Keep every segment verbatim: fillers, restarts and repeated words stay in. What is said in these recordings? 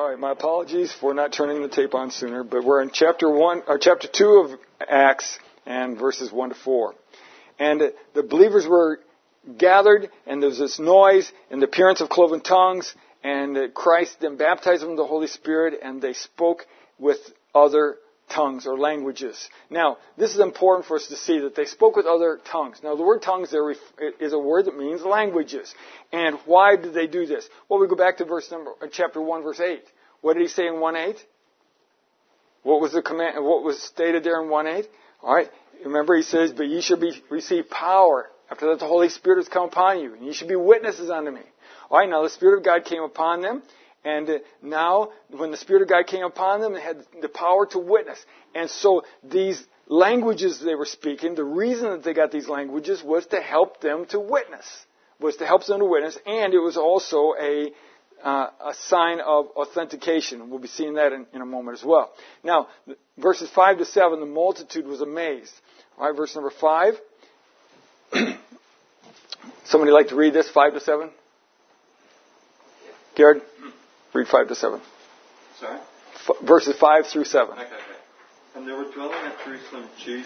All right, my apologies for not turning the tape on sooner, but we're in chapter one or chapter two of Acts and verses one to four. And the believers were gathered, and there was this noise and the appearance of cloven tongues, and Christ then baptized them with the Holy Spirit, and they spoke with other tongues or languages. Now, this is important for us to see that they spoke with other tongues. Now, the word tongues there is a word that means languages. And why did they do this? Well, we go back to verse number, chapter one, verse eight. What did he say in one eight? What was the command? What was stated there in one eight? All right. Remember, he says, "But ye shall be receive power after that the Holy Spirit has come upon you, and ye shall be witnesses unto me." All right. Now, the Spirit of God came upon them. And now, when the Spirit of God came upon them, they had the power to witness. And so these languages they were speaking, the reason that they got these languages was to help them to witness. Was to help them to witness. And it was also a, uh, a sign of authentication. We'll be seeing that in, in a moment as well. Now, verses five to seven, the multitude was amazed. All right, verse number five. Somebody like to read this, five to seven? Garrett? Read five to seven. Sorry? F- verses five through seven. Okay, okay. And there were dwelling at Jerusalem Jews,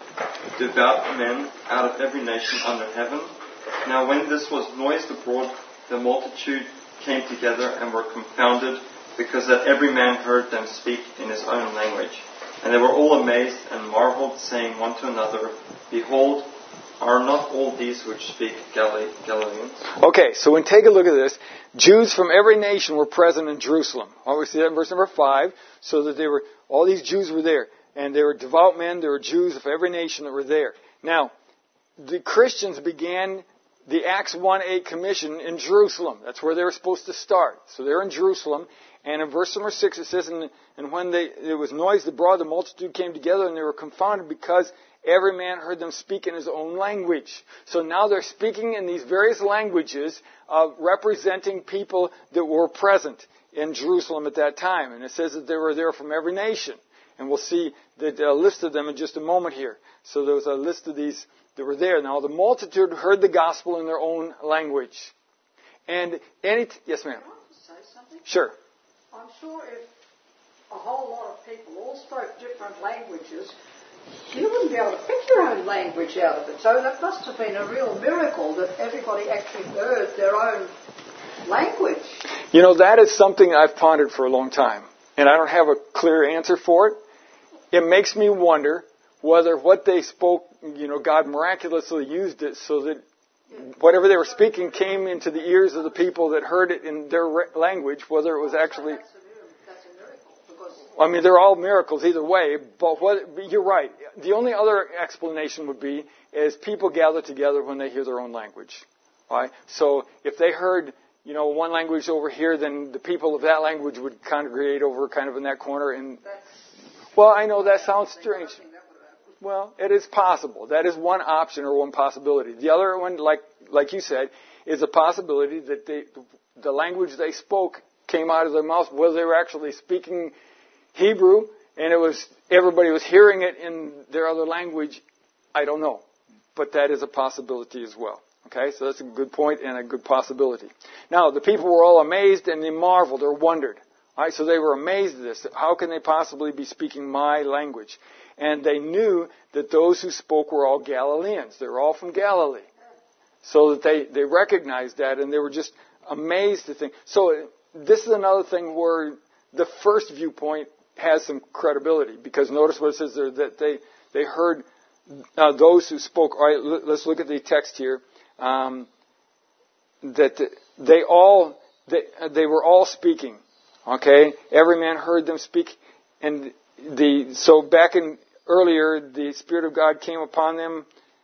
devout men out of every nation under heaven. Now when this was noised abroad, the multitude came together and were confounded, because that every man heard them speak in his own language. And they were all amazed and marveled, saying one to another, "Behold, are not all these which speak Gal- Galileans?" Okay, so when take a look at this, Jews from every nation were present in Jerusalem. Oh, we see that in verse number five, so that they were, all these Jews were there. And they were devout men, there were Jews of every nation that were there. Now, the Christians began the Acts one eight commission in Jerusalem. That's where they were supposed to start. So they're in Jerusalem. And in verse number six it says, and, and when they, there was noise abroad, the multitude came together, and they were confounded, because every man heard them speak in his own language. So now they're speaking in these various languages, uh, representing people that were present in Jerusalem at that time. And it says that they were there from every nation. And we'll see that a list of them in just a moment here. So there was a list of these that were there. Now the multitude heard the gospel in their own language. And any... T- yes, ma'am. Can I just say something? Sure. I'm sure if a whole lot of people all spoke different languages, you wouldn't be able to pick your own language out of it. So that must have been a real miracle that everybody actually heard their own language. You know, that is something I've pondered for a long time. And I don't have a clear answer for it. It makes me wonder whether what they spoke, you know, God miraculously used it so that whatever they were speaking came into the ears of the people that heard it in their language, whether it was actually... That's a, that's a miracle. Because I mean, they're all miracles either way, but what, you're right. The only other explanation would be is people gather together when they hear their own language. All right? So if they heard, you know, one language over here, then the people of that language would congregate over kind of in that corner. And well, I know that sounds strange. Well, it is possible. That is one option or one possibility. The other one, like like you said, is a possibility that they, the language they spoke came out of their mouth, whether they were actually speaking Hebrew and it was everybody was hearing it in their other language. I don't know, but that is a possibility as well. Okay, so that's a good point and a good possibility. Now, the people were all amazed and they marveled or wondered. All right, so they were amazed at this. How can they possibly be speaking my language? And they knew that those who spoke were all Galileans. They were all from Galilee. So that they, they recognized that and they were just amazed to think. So this is another thing where the first viewpoint has some credibility. Because notice what it says there, that they, they heard uh, those who spoke. All right, let's look at the text here. Um, that they all, they, they were all speaking. Okay? Every man heard them speak. And the, so back in, earlier, the Spirit of God came upon them,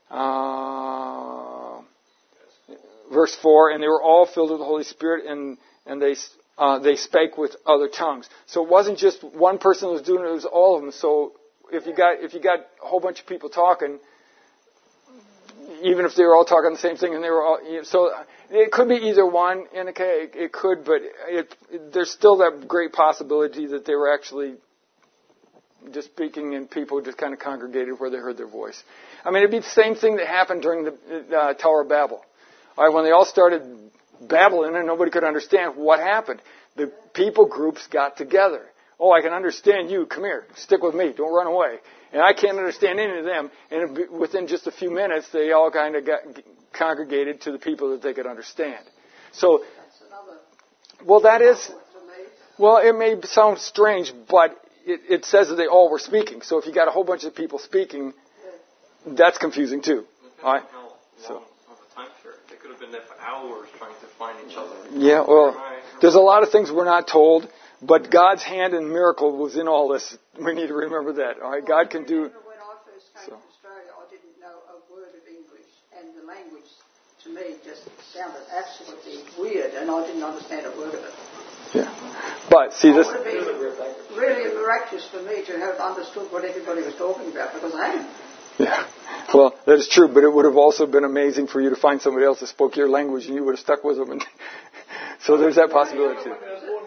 uh, verse four, and they were all filled with the Holy Spirit, and, and they, uh, they spake with other tongues. So it wasn't just one person that was doing it, it was all of them. So if you got, if you got a whole bunch of people talking, even if they were all talking the same thing, and they were all, so it could be either one, and okay, it could, but it, it, there's still that great possibility that they were actually just speaking and people just kind of congregated where they heard their voice. I mean, it'd be the same thing that happened during the uh, Tower of Babel. All right, when they all started babbling and nobody could understand what happened. the people groups got together. Oh, I can understand you. Come here. Stick with me. Don't run away. And I can't understand any of them. And within just a few minutes, they all kind of got congregated to the people that they could understand. So, well, that is, well, it may sound strange, but it, it says that they all were speaking. So if you got a whole bunch of people speaking, that's confusing too. All right? So. They could have been there for hours trying to find each other. Yeah, well, there's a lot of things we're not told, but God's hand and miracle was in all this. We need to remember that. All right, God can do. When I first came so. to Australia, I didn't know a word of English, and the language to me just sounded absolutely weird, and I didn't understand a word of it. Yeah, but see this. It would have been really miraculous for me to have understood what everybody was talking about, because I hadn't. Yeah, well, that is true, but it would have also been amazing for you to find somebody else that spoke your language, and you would have stuck with them. And so there's that possibility too.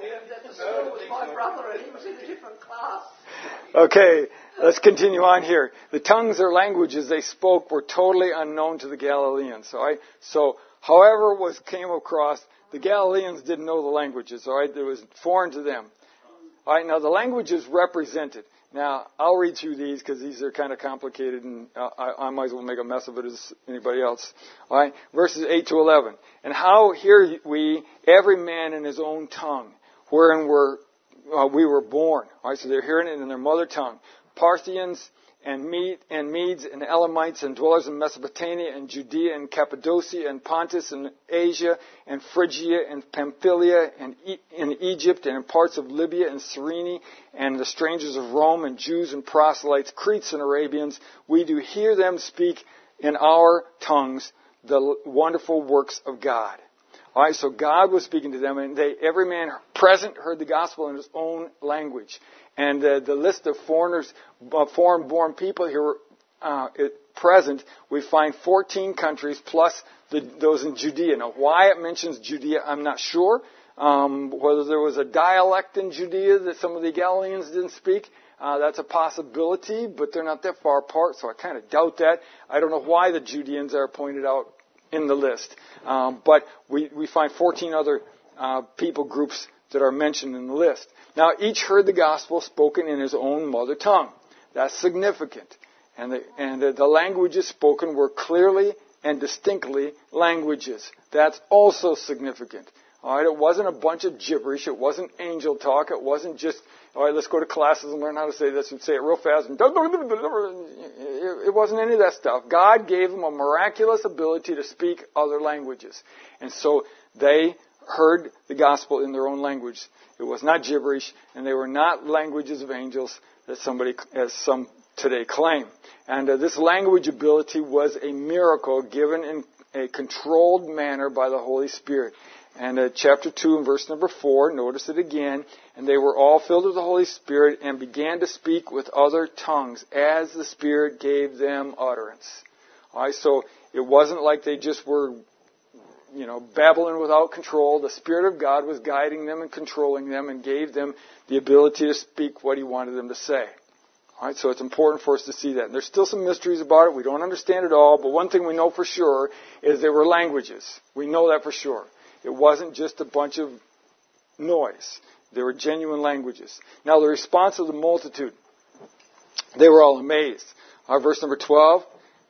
My brother, and he was in a different class. Okay, let's continue on here. The tongues or languages they spoke were totally unknown to the Galileans. All right, so however it was came across, the Galileans didn't know the languages. All right, it was foreign to them. All right, now the languages represented. Now, I'll read through these because these are kind of complicated, and uh, I, I might as well make a mess of it as anybody else. All right, verses eight to eleven. And how hear we every man in his own tongue, wherein we're, uh, we were born. All right, so they're hearing it in their mother tongue. Parthians and Mede and Medes and Elamites and dwellers in Mesopotamia and Judea and Cappadocia and Pontus and Asia and Phrygia and Pamphylia and e- in Egypt and in parts of Libya and Cyrene and the strangers of Rome and Jews and proselytes, Cretes and Arabians, we do hear them speak in our tongues the wonderful works of God. All right, so God was speaking to them, and they, every man present heard the gospel in his own language. And uh, the list of foreigners, uh, foreign-born people here uh, present, we find fourteen countries plus the, those in Judea. Now, why it mentions Judea, I'm not sure. Um, whether there was a dialect in Judea that some of the Galileans didn't speak, uh, that's a possibility, but they're not that far apart, so I kind of doubt that. I don't know why the Judeans are pointed out in the list. Um, but we, we find fourteen other uh, people groups that are mentioned in the list. Now, each heard the gospel spoken in his own mother tongue. That's significant. And the, and the, the languages spoken were clearly and distinctly languages. That's also significant. All right, it wasn't a bunch of gibberish. It wasn't angel talk. It wasn't just, all right, let's go to classes and learn how to say this and say it real fast. And it wasn't any of that stuff. God gave them a miraculous ability to speak other languages. And so they heard the gospel in their own language. It was not gibberish, and they were not languages of angels that somebody, as some today claim. And uh, this language ability was a miracle given in a controlled manner by the Holy Spirit. And uh, chapter two and verse number four, notice it again. And they were all filled with the Holy Spirit and began to speak with other tongues as the Spirit gave them utterance. All right, so it wasn't like they just were, you know, babbling without control. The Spirit of God was guiding them and controlling them and gave them the ability to speak what He wanted them to say. All right, so it's important for us to see that. And there's still some mysteries about it. We don't understand it all, but one thing we know for sure is there were languages. We know that for sure. It wasn't just a bunch of noise. There were genuine languages. Now, the response of the multitude, they were all amazed. Our verse number twelve.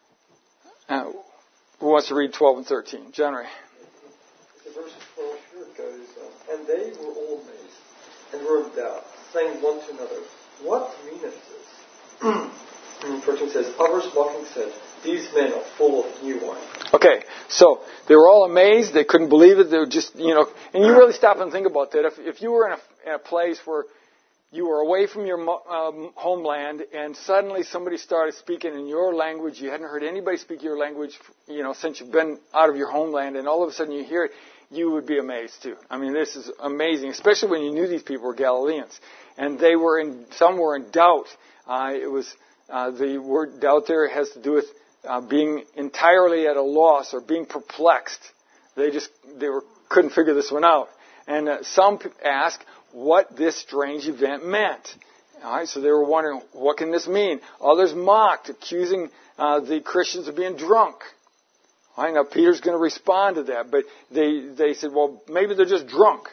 Uh, who wants to read twelve and thirteen? John Ray. The verse twelve here goes, uh, and they were all amazed and were of doubt, saying one to another, what meaneth this? And fourteen says, others mocking said, these men are full of new wine. Okay, so they were all amazed. They couldn't believe it. They were just, you know, and you really stop and think about that. If, if you were in a, in a place where you were away from your um, homeland and suddenly somebody started speaking in your language, you hadn't heard anybody speak your language, you know, since you've been out of your homeland, and all of a sudden you hear it, you would be amazed too. I mean, this is amazing, especially when you knew these people were Galileans. And they were in, some were in doubt. Uh, it was, uh, the word doubt there has to do with uh, being entirely at a loss or being perplexed. They just, they were, couldn't figure this one out. And uh, some ask what this strange event meant. All right, so they were wondering, what can this mean? Others mocked, accusing uh, the Christians of being drunk. All right, now Peter's going to respond to that, but they, they said, well, maybe they're just drunk.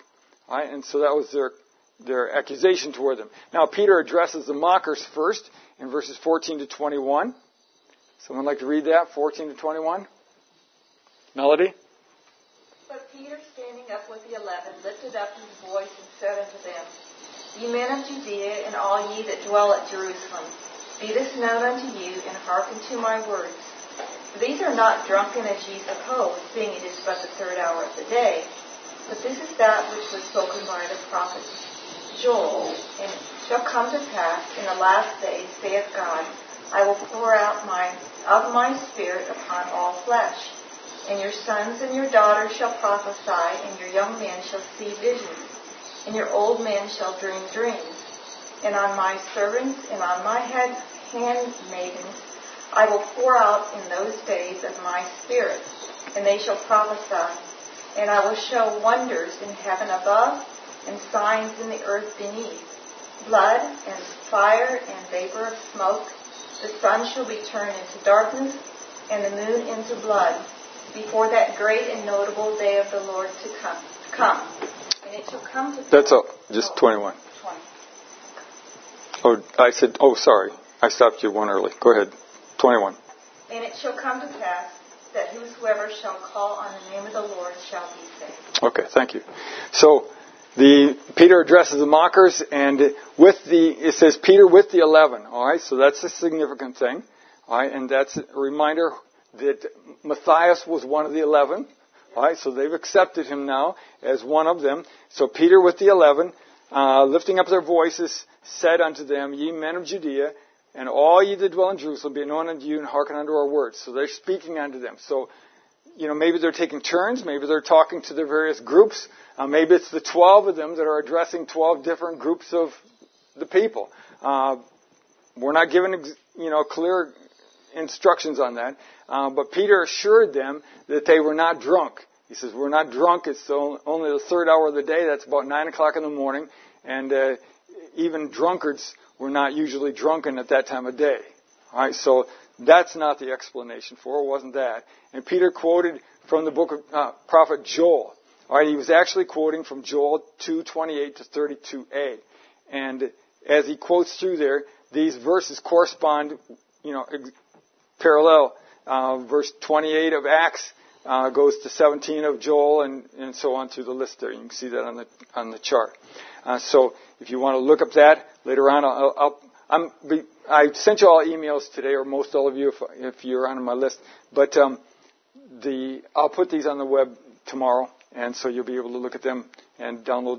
All right? And so that was their their accusation toward them. Now Peter addresses the mockers first in verses fourteen to twenty-one. Someone like to read that, fourteen to twenty-one? Melody? But Peter, standing up with the eleven, lifted up his voice and said unto them, Ye men of Judea, and all ye that dwell at Jerusalem, be this known unto you, and hearken to my words. For these are not drunken as ye suppose, seeing it is but the third hour of the day. But this is that which was spoken by the prophet Joel, and it shall come to pass in the last days, saith God, I will pour out my of my Spirit upon all flesh. And your sons and your daughters shall prophesy, and your young men shall see visions, and your old men shall dream dreams. And on my servants and on my head handmaidens I will pour out in those days of my Spirit, and they shall prophesy. And I will show wonders in heaven above, and signs in the earth beneath, blood and fire and vapor of smoke. The sun shall be turned into darkness, and the moon into blood, before that great and notable day of the Lord to come. To come. And it shall come to pass. That's all. Just oh, twenty-one. twenty. Oh, I said, oh, sorry. I stopped you one early. Go ahead. twenty-one. And it shall come to pass that whosoever shall call on the name of the Lord shall be saved. Okay, thank you. So, the Peter addresses the mockers, and with the, it says Peter with the eleven. All right, so that's a significant thing. All right, and that's a reminder that Matthias was one of the eleven. All right, so they've accepted him now as one of them. So Peter with the eleven, uh, lifting up their voices, said unto them, Ye men of Judea, and all ye that dwell in Jerusalem, be known unto you, and hearken unto our words. So they're speaking unto them. So, you know, maybe they're taking turns. Maybe they're talking to their various groups. Uh, maybe it's the twelve of them that are addressing twelve different groups of the people. Uh, we're not given, you know, clear instructions on that. Uh, but Peter assured them that they were not drunk. He says, we're not drunk. It's only the third hour of the day. That's about nine o'clock in the morning. And uh, even drunkards were not usually drunken at that time of day. All right, so that's not the explanation for it. It wasn't that. And Peter quoted from the book of uh, prophet Joel. All right, he was actually quoting from Joel two twenty-eight to thirty-two a. And as he quotes through there, these verses correspond, you know, ex- parallel. Uh, verse twenty-eight of Acts uh, goes to seventeen of Joel, and, and so on through the list there. You can see that on the on the chart. Uh, so if you want to look up that later on, I'll, I'll, I'm, I sent you all emails today, or most all of you, if, if you're on my list. But um, the I'll put these on the web tomorrow, and so you'll be able to look at them and download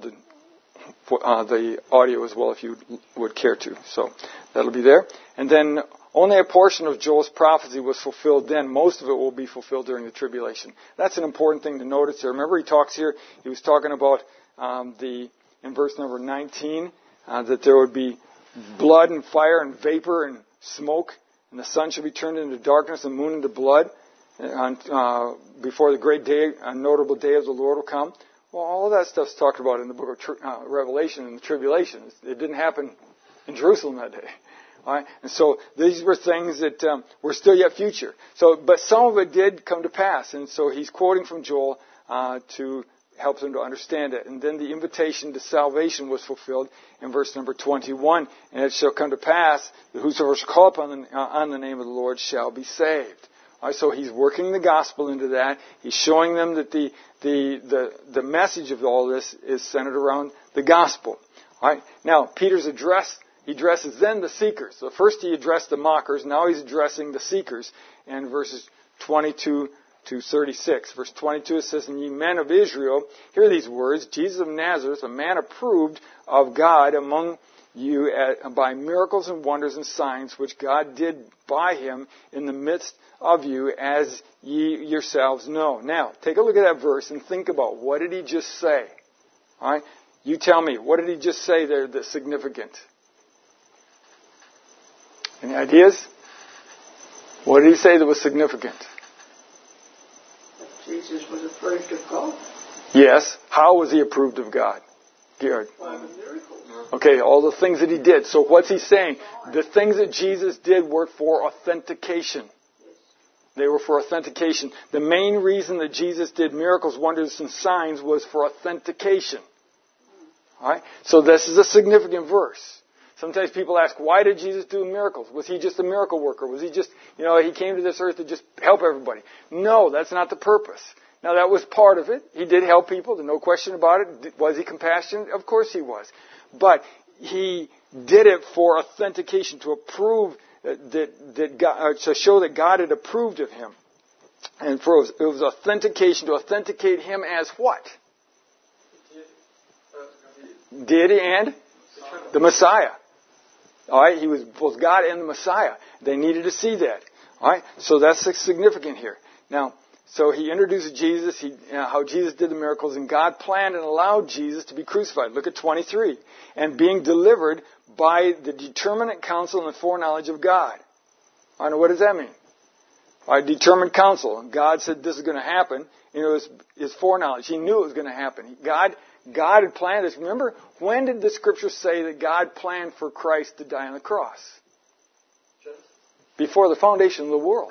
the uh, the audio as well if you would care to. So that'll be there. And then only a portion of Joel's prophecy was fulfilled then. Most of it will be fulfilled during the tribulation. That's an important thing to notice here. Remember, he talks here, he was talking about um, the, in verse number nineteen, uh, that there would be blood and fire and vapor and smoke, and the sun shall be turned into darkness and the moon into blood on, uh, before the great day, a notable day of the Lord will come. Well, all of that stuff's talked about in the book of tri- uh, Revelation and the tribulation. It didn't happen in Jerusalem that day. All right? And so these were things that um, were still yet future. So, but some of it did come to pass, and so he's quoting from Joel uh, to help them to understand it. And then the invitation to salvation was fulfilled in verse number twenty-one. And it shall come to pass that whosoever shall call upon the, uh, on the name of the Lord shall be saved. All right, so he's working the gospel into that. He's showing them that the the the, the message of all this is centered around the gospel. All right. Now Peter's address. He addresses then the seekers. So first he addressed the mockers. Now he's addressing the seekers. And verses twenty-two to thirty-six. Verse twenty-two, it says, And ye men of Israel, hear these words, Jesus of Nazareth, a man approved of God among you at, by miracles and wonders and signs, which God did by him in the midst of you, as ye yourselves know. Now, take a look at that verse and think about, what did he just say? All right? You tell me, what did he just say there that's significant? Any ideas? What did he say that was significant? That Jesus was approved of God. Yes. How was he approved of God? Garrett. By the miracles. Okay, all the things that he did. So what's he saying? The things that Jesus did were for authentication. They were for authentication. The main reason that Jesus did miracles, wonders, and signs was for authentication. All right? So this is a significant verse. Sometimes people ask, why did Jesus do miracles? Was he just a miracle worker? Was he just, you know, he came to this earth to just help everybody? No, that's not the purpose. Now, that was part of it. He did help people. There's no question about it. Was he compassionate? Of course he was. But he did it for authentication, to approve that, that God, uh, to show that God had approved of him. And for it was authentication, to authenticate him as what? Deity and the Messiah. All right, he was both God and the Messiah. They needed to see that. All right, so that's significant here. Now, so he introduces Jesus, he, you know, how Jesus did the miracles, and God planned and allowed Jesus to be crucified. Look at twenty-three. And being delivered by the determinate counsel and the foreknowledge of God. I know, what does that mean? All right, determined counsel. God said this is going to happen. You know, it was his foreknowledge. He knew it was going to happen. God, God had planned this. Remember, when did the Scripture say that God planned for Christ to die on the cross? Before the foundation of the world.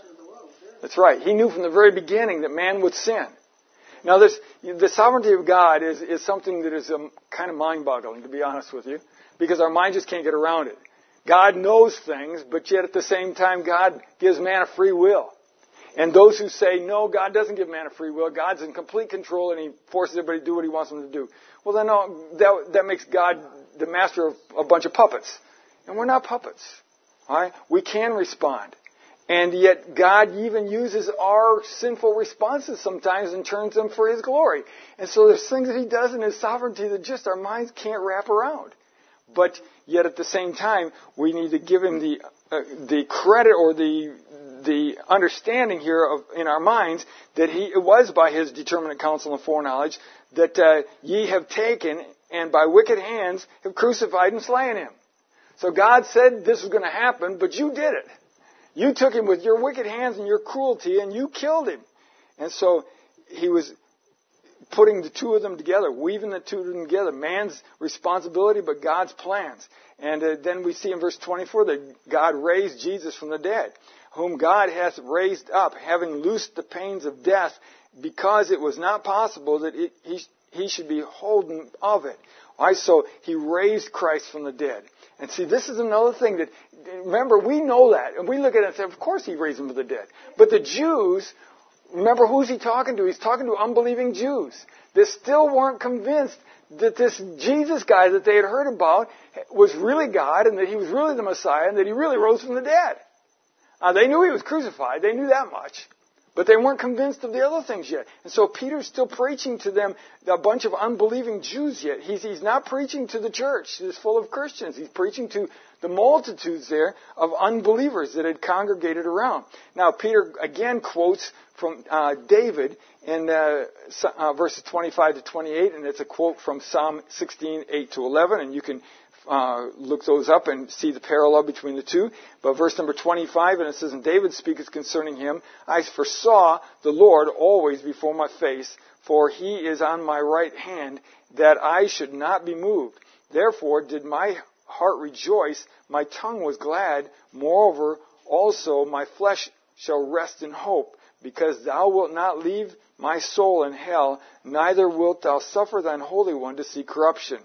That's right. He knew from the very beginning that man would sin. Now, this, the sovereignty of God is, is something that is um, kind of mind-boggling, to be honest with you, because our mind just can't get around it. God knows things, but yet at the same time, God gives man a free will. And those who say, no, God doesn't give man a free will, God's in complete control and he forces everybody to do what he wants them to do. Well, then no, that, that makes God the master of a bunch of puppets. And we're not puppets. All right? We can respond. And yet God even uses our sinful responses sometimes and turns them for his glory. And so there's things that he does in his sovereignty that just our minds can't wrap around. But yet at the same time, we need to give him the uh, the credit or the the understanding here of in our minds that he it was by his determinate counsel and foreknowledge that uh, ye have taken and by wicked hands have crucified and slain him. So God said this was going to happen, but you did it. You took him with your wicked hands and your cruelty, and you killed him. And so he was putting the two of them together, weaving the two of them together. Man's responsibility, but God's plans. And uh, then we see in verse twenty-four that God raised Jesus from the dead, whom God hath raised up, having loosed the pains of death, because it was not possible that it, he, he should be holden of it. All right, so he raised Christ from the dead. And see, this is another thing that, remember, we know that. And we look at it and say, of course he raised him from the dead. But the Jews, remember, who's he talking to? He's talking to unbelieving Jews. They still weren't convinced that this Jesus guy that they had heard about was really God and that he was really the Messiah and that he really rose from the dead. Uh, they knew he was crucified. They knew that much. But they weren't convinced of the other things yet. And so Peter's still preaching to them, a bunch of unbelieving Jews yet. He's, he's not preaching to the church that's full of Christians. He's preaching to the multitudes there of unbelievers that had congregated around. Now, Peter again quotes from uh, David in uh, uh, verses twenty-five to twenty-eight, and it's a quote from Psalm sixteen, eight to eleven, and you can Uh, look those up and see the parallel between the two. But verse number twenty-five, and it says, and David speaketh concerning him, I foresaw the Lord always before my face, for he is on my right hand, that I should not be moved. Therefore did my heart rejoice, my tongue was glad. Moreover, also my flesh shall rest in hope, because thou wilt not leave my soul in hell, neither wilt thou suffer thine Holy One to see corruption.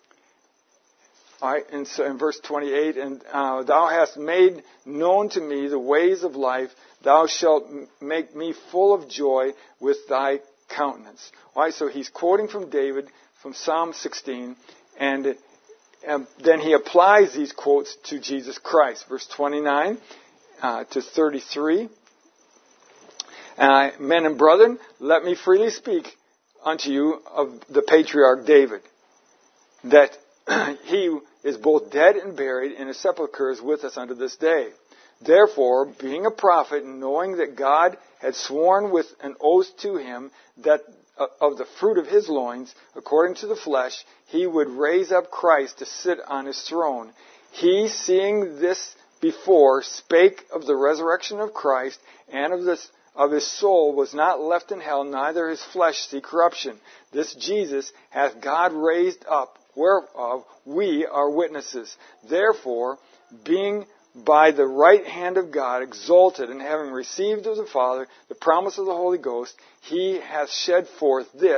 All right, and so in verse twenty-eight, and uh, thou hast made known to me the ways of life. Thou shalt m- make me full of joy with thy countenance. All right, so he's quoting from David from Psalm sixteen, and um, then he applies these quotes to Jesus Christ. Verse twenty-nine uh, to thirty-three. Uh, Men and brethren, let me freely speak unto you of the patriarch David, that he is both dead and buried, and his sepulchre is with us unto this day. Therefore, being a prophet, knowing that God had sworn with an oath to him that uh, of the fruit of his loins, according to the flesh, he would raise up Christ to sit on his throne. He, seeing this before, spake of the resurrection of Christ, and of this of his soul was not left in hell, neither his flesh see corruption. This Jesus hath God raised up, whereof we are witnesses. Therefore, being by the right hand of God exalted, and having received of the Father the promise of the Holy Ghost, he hath shed forth this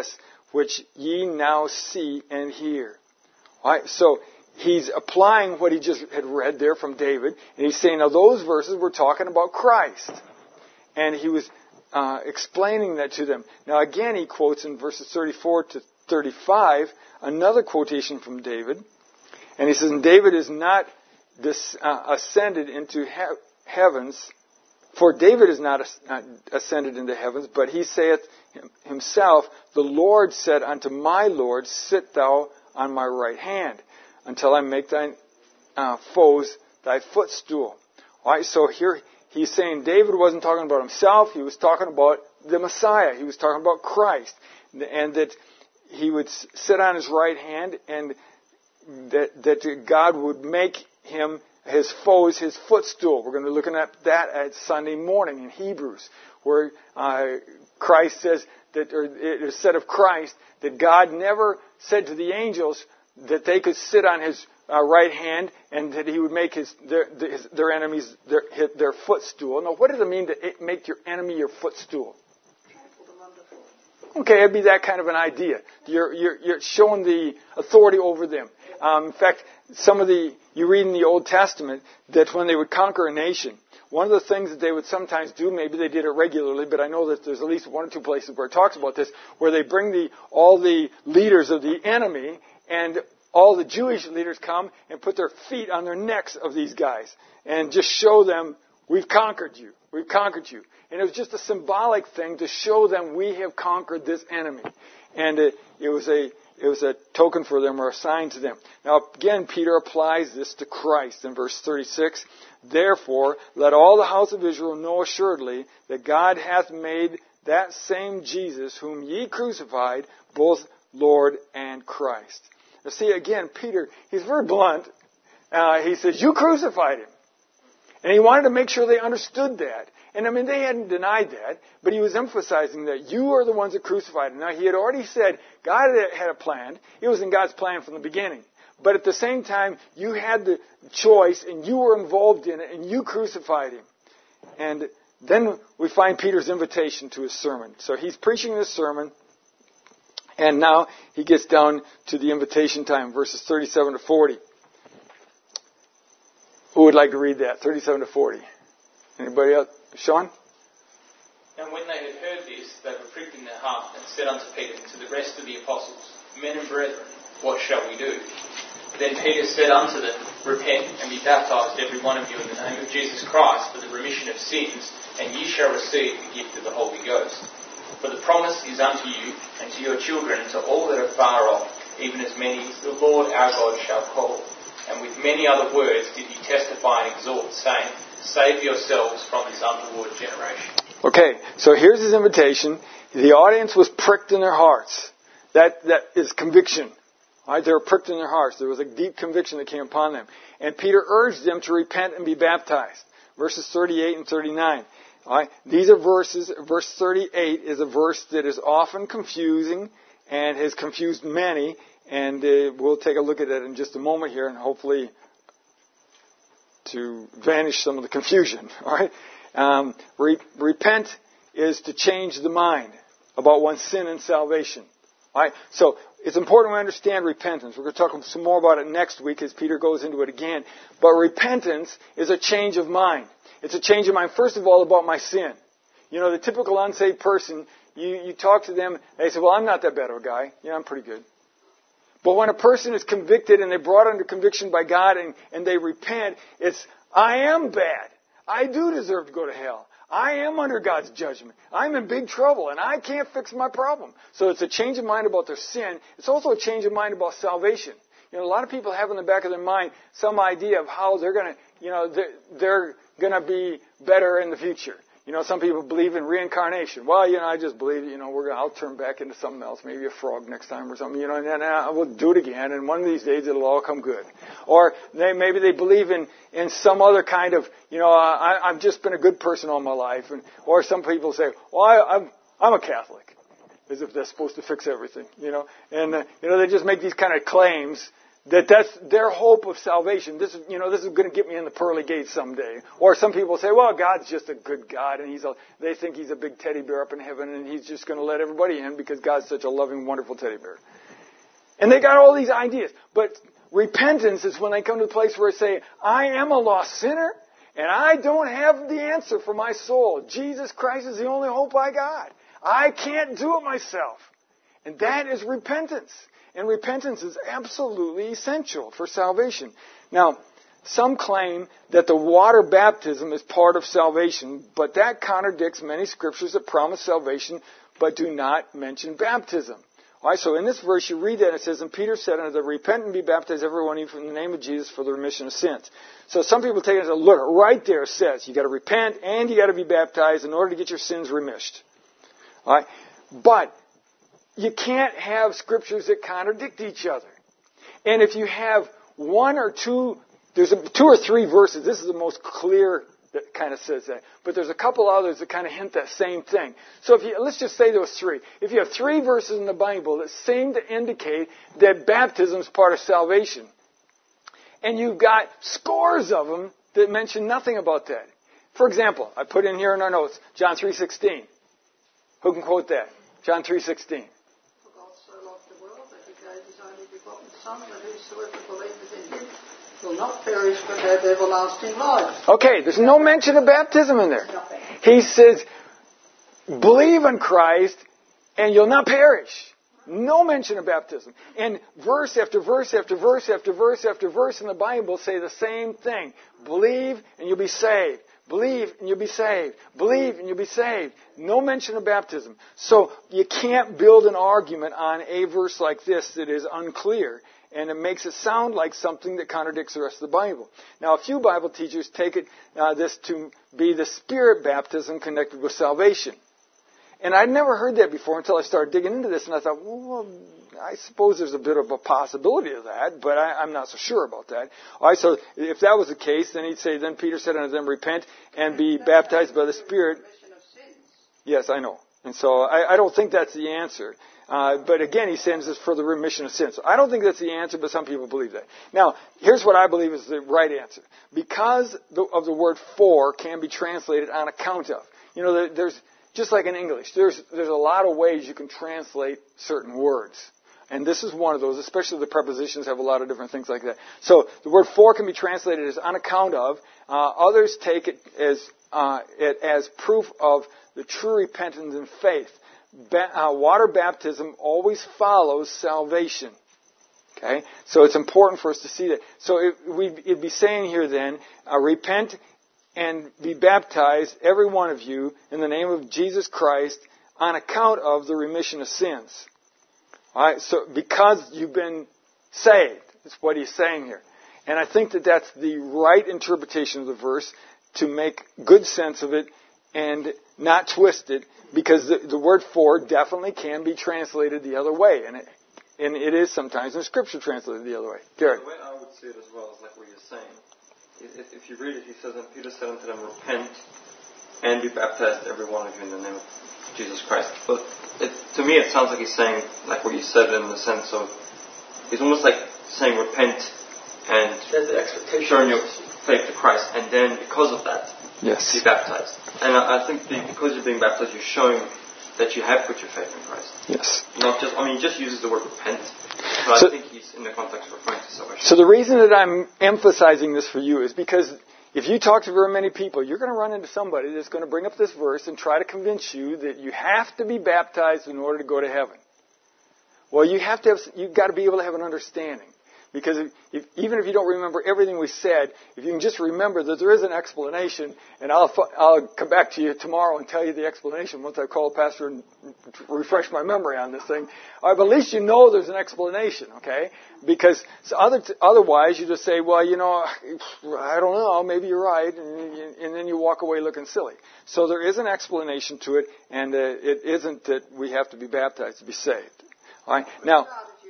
which ye now see and hear. All right, so he's applying what he just had read there from David, and he's saying, now those verses were talking about Christ. And he was uh, explaining that to them. Now again, he quotes in verses thirty-four to thirty-five another quotation from David. And he says, and David is not dis, uh, ascended into he- heavens, for David is not, as, not ascended into heavens, but he saith himself, the Lord said unto my Lord, sit thou on my right hand, until I make thine uh, foes thy footstool. All right, so here he's saying David wasn't talking about himself. He was talking about the Messiah. He was talking about Christ. And that he would sit on his right hand, and that, that God would make him, his foes, his footstool. We're going to be looking at that at Sunday morning in Hebrews, where uh, Christ says that, or it is said of Christ, that God never said to the angels that they could sit on his uh, right hand, and that he would make his their, his, their enemies their, their footstool. Now, what does it mean to make your enemy your footstool? Okay, it'd be that kind of an idea. You're, you're, you're showing the authority over them. Um, in fact, some of the, you read in the Old Testament that when they would conquer a nation, one of the things that they would sometimes do, maybe they did it regularly, but I know that there's at least one or two places where it talks about this, where they bring the, all the leaders of the enemy, and all the Jewish leaders come and put their feet on their necks of these guys and just show them, we've conquered you. We've conquered you. And it was just a symbolic thing to show them we have conquered this enemy. And it, it was a it was a token for them or a sign to them. Now again, Peter applies this to Christ in verse thirty-six. Therefore, let all the house of Israel know assuredly that God hath made that same Jesus whom ye crucified both Lord and Christ. Now see, again, Peter, he's very blunt. Uh, he says, you crucified him. And he wanted to make sure they understood that. And I mean, they hadn't denied that, but he was emphasizing that you are the ones that crucified him. Now, he had already said God had a plan. It was in God's plan from the beginning. But at the same time, you had the choice, and you were involved in it, and you crucified him. And then we find Peter's invitation to his sermon. So he's preaching this sermon, and now he gets down to the invitation time, verses thirty-seven to forty. Who would like to read that? thirty-seven to forty. Anybody else? Sean? And when they had heard this, they were pricked in their heart, and said unto Peter and to the rest of the apostles, Men and brethren, what shall we do? Then Peter said unto them, Repent, and be baptized every one of you in the name of Jesus Christ for the remission of sins, and ye shall receive the gift of the Holy Ghost. For the promise is unto you, and to your children, and to all that are far off, even as many as the Lord our God shall call. And with many other words did he testify and exhort, saying, Save yourselves from this untoward generation. Okay, so here's his invitation. The audience was pricked in their hearts. That that is conviction. All right, they were pricked in their hearts. There was a deep conviction that came upon them. And Peter urged them to repent and be baptized. Verses thirty-eight and thirty-nine. All right, these are verses. Verse thirty-eight is a verse that is often confusing and has confused many. And uh, we'll take a look at it in just a moment here, and hopefully to vanish some of the confusion. All right, um, re- repent is to change the mind about one's sin and salvation. All right, so it's important we understand repentance. We're going to talk some more about it next week as Peter goes into it again. But repentance is a change of mind. It's a change of mind, first of all, about my sin. You know, the typical unsaved person, you, you talk to them, they say, well, I'm not that bad of a guy. Yeah, I'm pretty good. But when a person is convicted and they're brought under conviction by God and, and they repent, it's, I am bad. I do deserve to go to hell. I am under God's judgment. I'm in big trouble and I can't fix my problem. So it's a change of mind about their sin. It's also a change of mind about salvation. You know, a lot of people have in the back of their mind some idea of how they're going to, you know, they're, they're going to be better in the future. You know, some people believe in reincarnation. Well, you know, I just believe, you know, we're gonna, I'll turn back into something else, maybe a frog next time or something, you know, and then I will do it again, and one of these days it'll all come good. Or they, maybe they believe in, in some other kind of, you know, I, I've just been a good person all my life. And, or some people say, well, I, I'm, I'm a Catholic, as if they're supposed to fix everything, you know. And, uh, you know, they just make these kind of claims That that's their hope of salvation. This is, you know, this is going to get me in the pearly gates someday. Or some people say, well, God's just a good God, and he's a, they think he's a big teddy bear up in heaven, and he's just going to let everybody in because God's such a loving, wonderful teddy bear. And they got all these ideas. But repentance is when they come to the place where they say, I am a lost sinner, and I don't have the answer for my soul. Jesus Christ is the only hope I got. I can't do it myself. And that is repentance. And repentance is absolutely essential for salvation. Now, some claim that the water baptism is part of salvation, but that contradicts many scriptures that promise salvation but do not mention baptism. All right, so in this verse, you read that, it says, and Peter said unto them, repent and be baptized, every one of you, in the name of Jesus for the remission of sins. So some people take it as a look, right there it says, you got to repent and you got to be baptized in order to get your sins remissioned. All right, but you can't have scriptures that contradict each other. And if you have one or two, there's a, two or three verses, this is the most clear that kind of says that. But there's a couple others that kind of hint that same thing. So if you, let's just say there was three. If you have three verses in the Bible that seem to indicate that baptism is part of salvation, and you've got scores of them that mention nothing about that. For example, I put in here in our notes, John three sixteen. Who can quote that? John three sixteen. Son, that whosoever believeth in him will not perish but have everlasting life. Okay, there's no mention of baptism in there. He says, believe in Christ and you'll not perish. No mention of baptism. And verse after verse after verse after verse after verse in the Bible say the same thing. Believe and you'll be saved. Believe and you'll be saved. Believe and you'll be saved. No mention of baptism. So you can't build an argument on a verse like this that is unclear, and it makes it sound like something that contradicts the rest of the Bible. Now, a few Bible teachers take it uh, this to be the Spirit baptism connected with salvation. And I'd never heard that before until I started digging into this, and I thought, well, I suppose there's a bit of a possibility of that, but I, I'm not so sure about that. All right, so if that was the case, then he'd say, then Peter said unto them, repent and be baptized by the Spirit. Yes, I know. And so I, I don't think that's the answer. Uh, but again, he sends us for the remission of sins. So I don't think that's the answer, but some people believe that. Now, here's what I believe is the right answer. Because the, of the word for can be translated on account of. You know, there, there's... Just like in English, there's there's a lot of ways you can translate certain words. And this is one of those, especially the prepositions have a lot of different things like that. So the word for can be translated as on account of. Uh, others take it as uh, it as proof of the true repentance and faith. Ba- uh, water baptism always follows salvation. Okay? So it's important for us to see that. So it, we'd, it'd be saying here then, uh, repent and be baptized, every one of you, in the name of Jesus Christ, on account of the remission of sins. All right, so because you've been saved, is what he's saying here. And I think that that's the right interpretation of the verse to make good sense of it and not twist it, because the, the word for definitely can be translated the other way. And it, and it is sometimes in Scripture translated the other way. Gary. The way I would see it as well is like what you're saying. If, if you read it, he says, and Peter said unto them, repent and be baptized, every one of you, in the name of Jesus Christ. But it, to me, it sounds like he's saying, like what you said, in the sense of, he's almost like saying repent and showing your faith to Christ, and then because of that, yes, be baptized. And I, I think the, because you're being baptized, you're showing that you have put your faith in Christ. Yes. Not just, I mean, he just uses the word repent, but so, I think he's in the context of referring to salvation. So the reason that I'm emphasizing this for you is because if you talk to very many people, you're going to run into somebody that's going to bring up this verse and try to convince you that you have to be baptized in order to go to heaven. Well, you have to have, you've got to be able to have an understanding. Because if, if, even if you don't remember everything we said, if you can just remember that there is an explanation, and I'll I'll come back to you tomorrow and tell you the explanation once I call the pastor and refresh my memory on this thing. All right, but at least you know there's an explanation, okay? Because so other, otherwise you just say, well, you know, I don't know, maybe you're right, and, and then you walk away looking silly. So there is an explanation to it, and uh, it isn't that we have to be baptized to be saved. All right, now.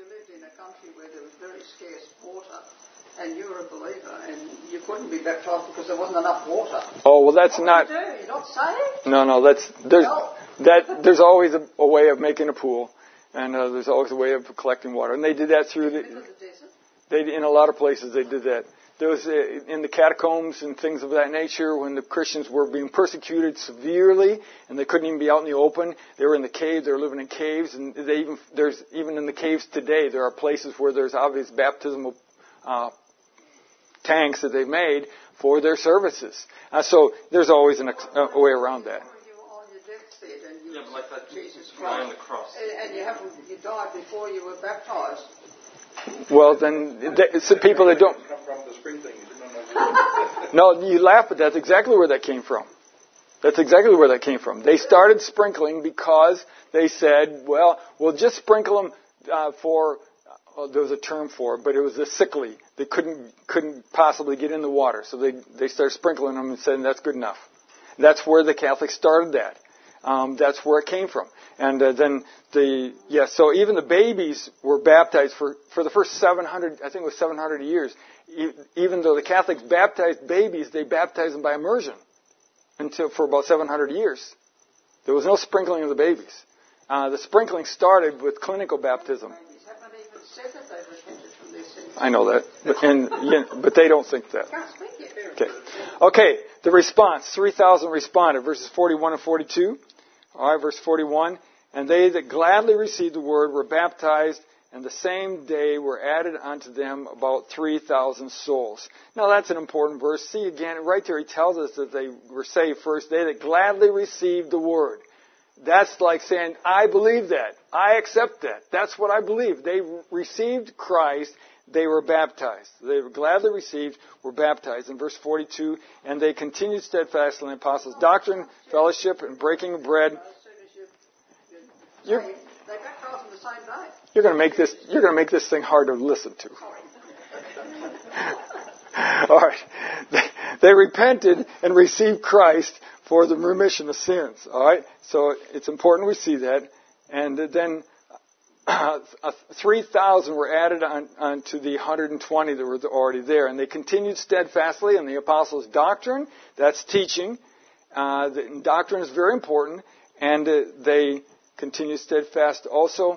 And you were a believer, and you couldn't be baptized because there wasn't enough water. Oh, well, that's what not. Do you do? You're not saved. No, no, that's there's no. that there's always a, a way of making a pool, and uh, there's always a way of collecting water, and they did that through the. the desert? They, in a lot of places, they did that. There was uh, in the catacombs and things of that nature when the Christians were being persecuted severely and they couldn't even be out in the open. They were in the caves. They were living in caves, and they even there's even in the caves today there are places where there's obvious baptismal uh, tanks that they've made for their services. Uh, so there's always an, uh, a way around that. Yeah, but like that Jesus Christ on the cross. And you haven't you died before you were baptized. Well, then it's the people that don't. No, you laugh, but that's exactly where that came from. That's exactly where that came from. They started sprinkling because they said, well, we'll just sprinkle them uh, for, uh, there was a term for it, but it was the sickly. They couldn't couldn't possibly get in the water. So they, they started sprinkling them and saying that's good enough. That's where the Catholics started that. Um, that's where it came from. And uh, then the, yeah, so even the babies were baptized for, for the first seven hundred, I think it was seven hundred years. E- even though the Catholics baptized babies, they baptized them by immersion until for about seven hundred years. There was no sprinkling of the babies. Uh, the sprinkling started with clinical baptism. I know that, but, and, yeah, but they don't think that. Okay. Okay, the response. three thousand responded, verses forty-one and forty-two. All right, verse forty-one. And they that gladly received the word were baptized, and the same day were added unto them about three thousand souls. Now that's an important verse. See again, right there he tells us that they were saved first. They that gladly received the word. That's like saying, I believe that. I accept that. That's what I believe. They received Christ. They were baptized. They were gladly received, were baptized. In verse forty-two, and they continued steadfastly in the apostles' doctrine, fellowship, and breaking of bread. You're, you're going to make this. You're going to make this thing hard to listen to. All right. They, they repented and received Christ for the remission of sins. All right. So it's important we see that. And then uh, three thousand were added on, on to the one hundred twenty that were already there. And they continued steadfastly in the apostles' doctrine. That's teaching. Uh, the doctrine is very important. And uh, they continued steadfast also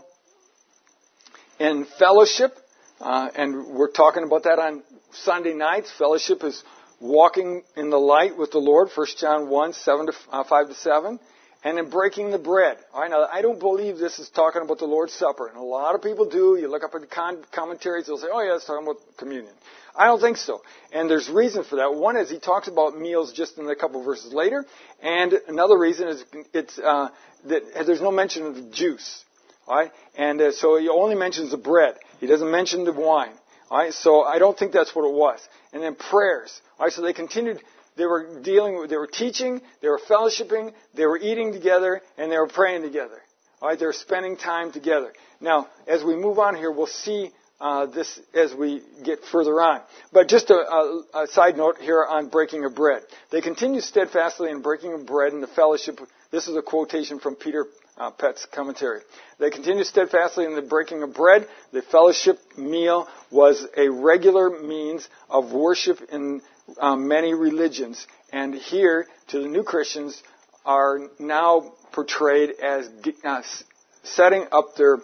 in fellowship. Uh, and we're talking about that on Sunday nights. Fellowship is walking in the light with the Lord, First John one, seven to, uh, five to seven. And in breaking the bread. All right, now, I don't believe this is talking about the Lord's Supper. And a lot of people do. You look up at the con- commentaries, they'll say, oh, yeah, it's talking about communion. I don't think so. And there's reason for that. One is he talks about meals just in a couple of verses later. And another reason is it's uh, that there's no mention of the juice. All right? And uh, so he only mentions the bread. He doesn't mention the wine. All right? So I don't think that's what it was. And then prayers. All right? So they continued. They were dealing with, they were teaching, they were fellowshipping, they were eating together, and they were praying together. All right? They were spending time together. Now, as we move on here, we'll see uh, this as we get further on. But just a, a, a side note here on breaking of bread. They continued steadfastly in breaking of bread and the fellowship. This is a quotation from Peter Uh, Pett's commentary. They continued steadfastly in the breaking of bread. The fellowship meal was a regular means of worship in um, many religions. And here, to the new Christians, are now portrayed as uh, setting up their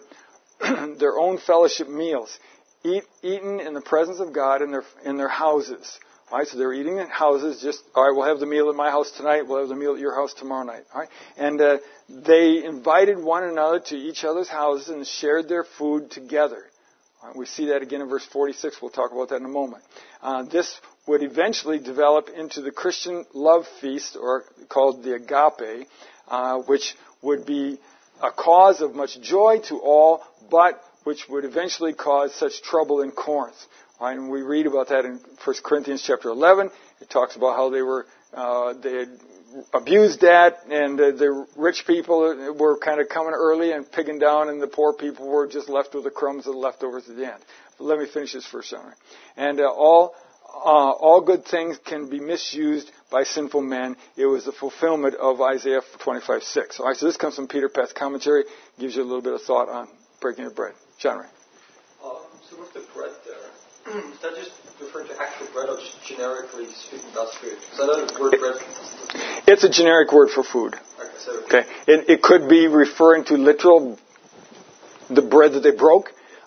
their own fellowship meals, eat, eaten in the presence of God in their in their houses. All right, so they're eating in houses. Just all right, we'll have the meal at my house tonight. We'll have the meal at your house tomorrow night. All right, and uh, they invited one another to each other's houses and shared their food together. All right, we see that again in verse forty-six. We'll talk about that in a moment. Uh, this would eventually develop into the Christian love feast, or called the agape, uh, which would be a cause of much joy to all, but which would eventually cause such trouble in Corinth. Right, and we read about that in First Corinthians chapter eleven. It talks about how they were uh, they had abused that, and uh, the rich people were kind of coming early and pigging down, and the poor people were just left with the crumbs of the leftovers at the end. But let me finish this first summary. And uh, all uh, all good things can be misused by sinful men. It was the fulfillment of Isaiah twenty-five six. All right, so this comes from Peter Pett's commentary. Gives you a little bit of thought on breaking of bread. John Ray. Um, so with the bread there. Is that just referring to actual bread or just generically speaking about food? Because I know the word bread... It's a generic word for food. Okay. So okay. It, it could be referring to literal, the bread that they broke.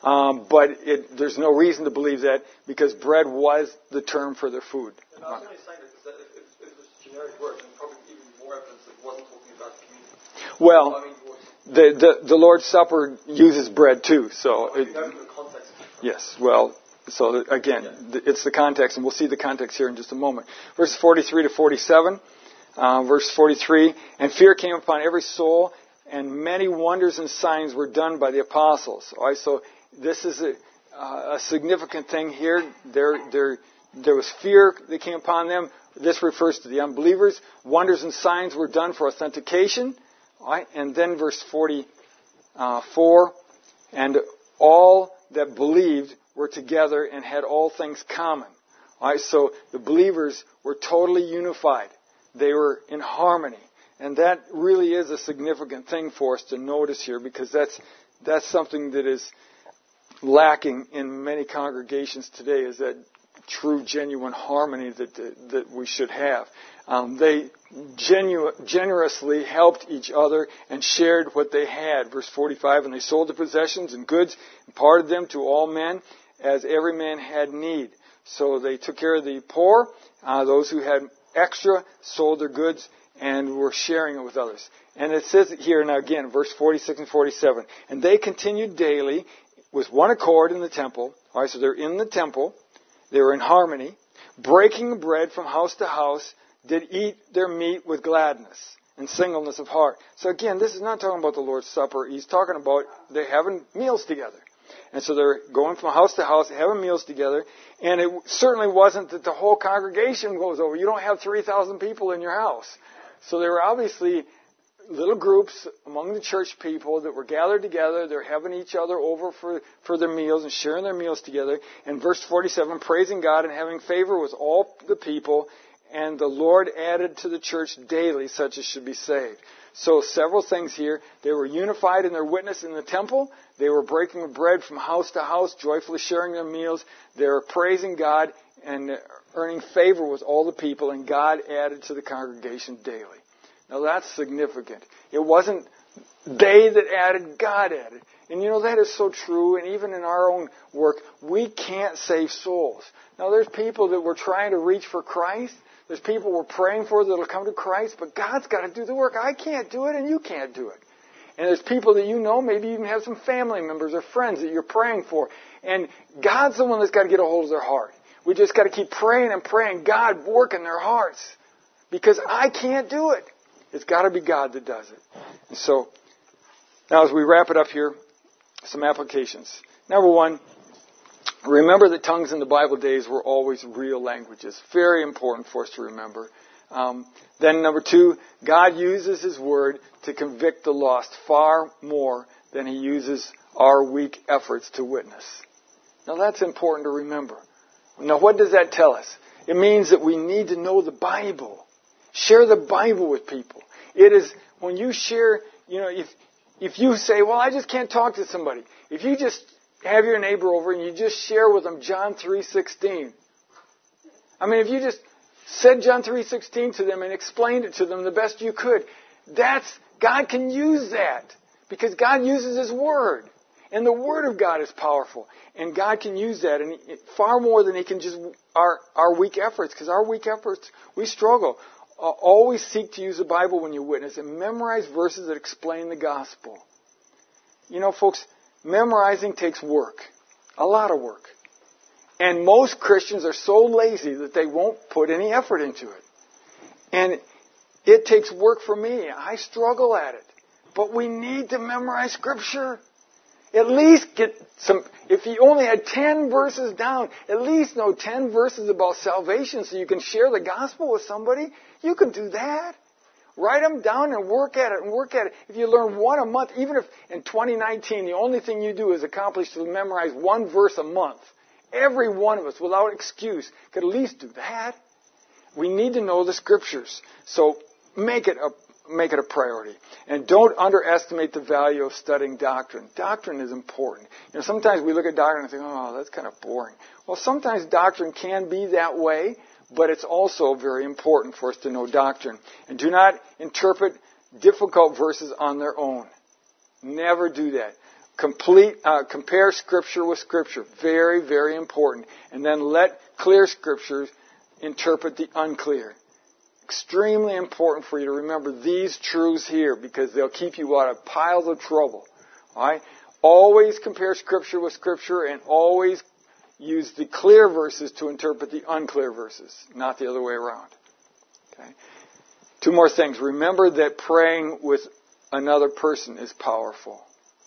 Um, but it, there's no reason to believe that because bread was the term for their food. And I was only saying that because if, if, if it was generic words, then probably even more evidence that it wasn't talking about communion. Well, I mean, was, the, the, the Lord's Supper uses bread too, so... I It, mean, the context. yes, well... So that, again, yeah. It's the context, and we'll see the context here in just a moment. Verses forty-three to forty-seven. Uh, verse forty-three, and fear came upon every soul, and many wonders and signs were done by the apostles. All right, so this is a, uh, a significant thing here. There, there, there was fear that came upon them. This refers to the unbelievers. Wonders and signs were done for authentication. All right, and then verse forty-four, and all that believed were together and had all things common. All right, so the believers were totally unified. They were in harmony. And that really is a significant thing for us to notice here because that's that's something that is lacking in many congregations today is that true, genuine harmony that that we should have. Um, they genu- generously helped each other and shared what they had. Verse forty-five, and they sold their possessions and goods and parted them to all men as every man had need. So they took care of the poor, uh, those who had extra sold their goods and were sharing it with others. And it says here now again, verse forty-six and forty-seven, and they continued daily with one accord in the temple. All right, so they're in the temple. They were in harmony, breaking bread from house to house, did eat their meat with gladness and singleness of heart. So again, this is not talking about the Lord's Supper. He's talking about they're having meals together. And so they're going from house to house, having meals together. And it certainly wasn't that the whole congregation goes over. You don't have three thousand people in your house. So there were obviously little groups among the church people that were gathered together. They're having each other over for, for their meals and sharing their meals together. And verse forty-seven, praising God and having favor with all the people. And the Lord added to the church daily such as should be saved. So several things here. They were unified in their witness in the temple. They were breaking bread from house to house, joyfully sharing their meals. They were praising God and earning favor with all the people. And God added to the congregation daily. Now that's significant. It wasn't they that added, God added. And you know, that is so true. And even in our own work, we can't save souls. Now there's people that we're trying to reach for Christ. There's people we're praying for that will come to Christ, but God's got to do the work. I can't do it, and you can't do it. And there's people that you know, maybe even have some family members or friends that you're praying for. And God's the one that's got to get a hold of their heart. We just got to keep praying and praying, God, work in their hearts. Because I can't do it. It's got to be God that does it. And so, now as we wrap it up here, some applications. Number one, remember that tongues in the Bible days were always real languages. Very important for us to remember. Um, then number two, God uses His Word to convict the lost far more than He uses our weak efforts to witness. Now that's important to remember. Now what does that tell us? It means that we need to know the Bible. Share the Bible with people. It is, when you share, you know, if if you say, well, I just can't talk to somebody. If you just have your neighbor over and you just share with them John three sixteen. I mean, if you just said John three sixteen to them and explained it to them the best you could, that's, God can use that. Because God uses His Word. And the Word of God is powerful. And God can use that and far more than He can just, our, our weak efforts. Because our weak efforts, we struggle. Uh, always seek to use the Bible when you witness and memorize verses that explain the gospel. You know, folks, memorizing takes work. A lot of work. And most Christians are so lazy that they won't put any effort into it. And it takes work for me. I struggle at it. But we need to memorize Scripture. At least get some, if you only had ten verses down, at least know ten verses about salvation so you can share the gospel with somebody. You can do that. Write them down and work at it and work at it. If you learn one a month, even if in twenty nineteen the only thing you do is accomplish to memorize one verse a month, every one of us, without excuse, could at least do that. We need to know the Scriptures. So make it a make it a priority. And don't underestimate the value of studying doctrine. Doctrine is important. You know, sometimes we look at doctrine and think, oh, that's kind of boring. Well, sometimes doctrine can be that way, but it's also very important for us to know doctrine. And do not interpret difficult verses on their own. Never do that. Complete, uh, compare Scripture with Scripture. Very, very important. And then let clear Scriptures interpret the unclear. Extremely important for you to remember these truths here because they'll keep you out of piles of trouble. All right? Always compare Scripture with Scripture and always use the clear verses to interpret the unclear verses, not the other way around. Okay? Two more things. Remember that praying with another person is powerful.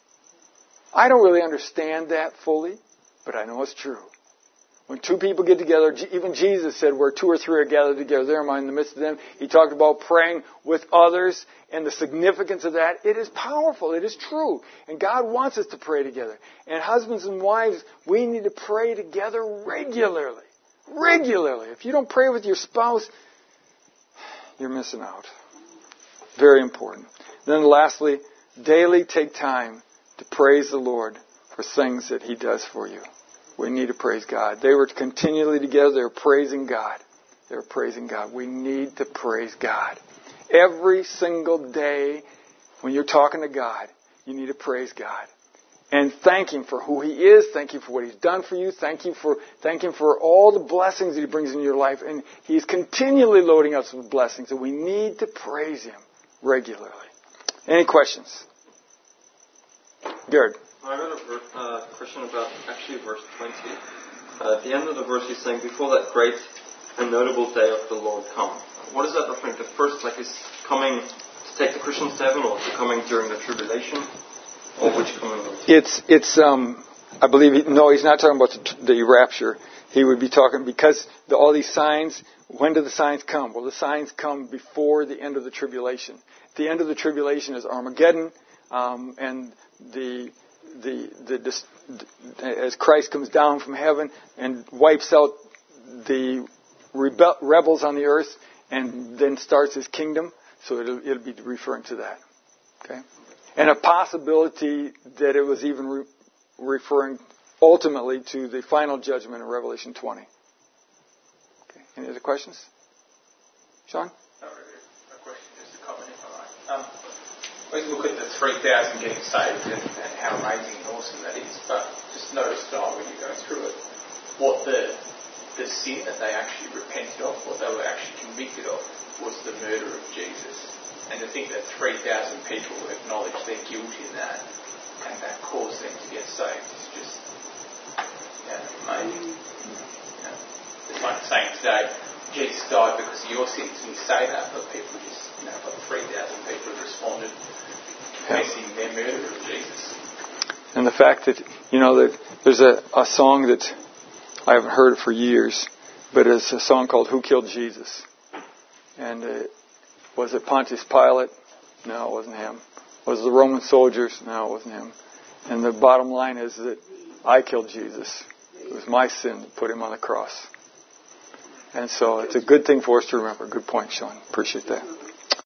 I don't really understand that fully, but I know it's true. When two people get together, even Jesus said, where two or three are gathered together, there am I in the midst of them. He talked about praying with others and the significance of that. It is powerful. It is true. And God wants us to pray together. And husbands and wives, we need to pray together regularly. Regularly. If you don't pray with your spouse, you're missing out. Very important. Then lastly, daily take time to praise the Lord for things that He does for you. We need to praise God. They were continually together. They were praising God. They were praising God. We need to praise God. Every single day when you're talking to God, you need to praise God. And thank Him for who He is. Thank Him for what He's done for you. Thank you for, thank Him for all the blessings that He brings in your life. And He's continually loading us with blessings. And we need to praise Him regularly. Any questions? Garrett. I got a ver- uh, question about actually verse twenty. Uh, at the end of the verse, he's saying, before that great and notable day of the Lord come. What is that referring to? First, like, is coming to take the Christians to heaven, or is it coming during the tribulation? Or which coming? It's, it's, um, I believe, he, no, he's not talking about the, the rapture. He would be talking, because the, all these signs, when do the signs come? Well, the signs come before the end of the tribulation. The end of the tribulation is Armageddon, um, and the The, the, the, as Christ comes down from heaven and wipes out the rebel, rebels on the earth and then starts His kingdom. So it'll, it'll be referring to that. Okay? And a possibility that it was even re- referring ultimately to the final judgment in Revelation twenty. Okay. Any other questions? Sean? Not really a question, just a comment if I might. Um, We look at the three thousand getting saved and, and how amazing and awesome that is, but just notice tonight when you go through it, what the the sin that they actually repented of, what they were actually convicted of, was the murder of Jesus. And to think that three thousand people acknowledged their guilt in that, and that caused them to get saved, is just yeah, amazing. You know, it's like saying today, Jesus died because of your sins, and you say that, but people just, you know, but three thousand people have responded confessing their murder of Jesus. And the fact that, you know, that there's a, a song that I haven't heard for years, but it's a song called Who Killed Jesus? And uh, was it Pontius Pilate? No, it wasn't him. Was it the Roman soldiers? No, it wasn't him. And the bottom line is that I killed Jesus. It was my sin that put Him on the cross. And so it's a good thing for us to remember. Good point, Sean. Appreciate that.